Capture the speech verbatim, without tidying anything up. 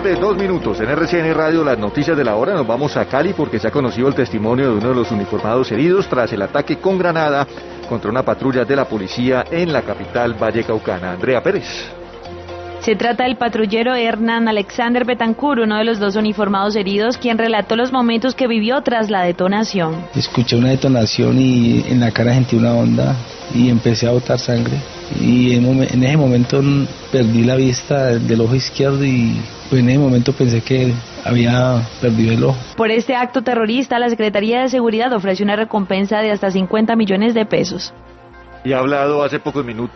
De dos minutos en R C N Radio, las noticias de la hora. Nos vamos a Cali porque se ha conocido el testimonio de uno de los uniformados heridos tras el ataque con granada contra una patrulla de la policía en la capital vallecaucana. Andrea Pérez. Se trata del patrullero Hernán Alexander Betancur, uno de los dos uniformados heridos, quien relató los momentos que vivió tras la detonación. Escuché una detonación y en la cara sentí una onda y empecé a botar sangre. Y en, en ese momento perdí la vista del ojo izquierdo y pues en ese momento pensé que había perdido el ojo. Por este acto terrorista, la Secretaría de Seguridad ofreció una recompensa de hasta cincuenta millones de pesos. Y ha hablado hace pocos minutos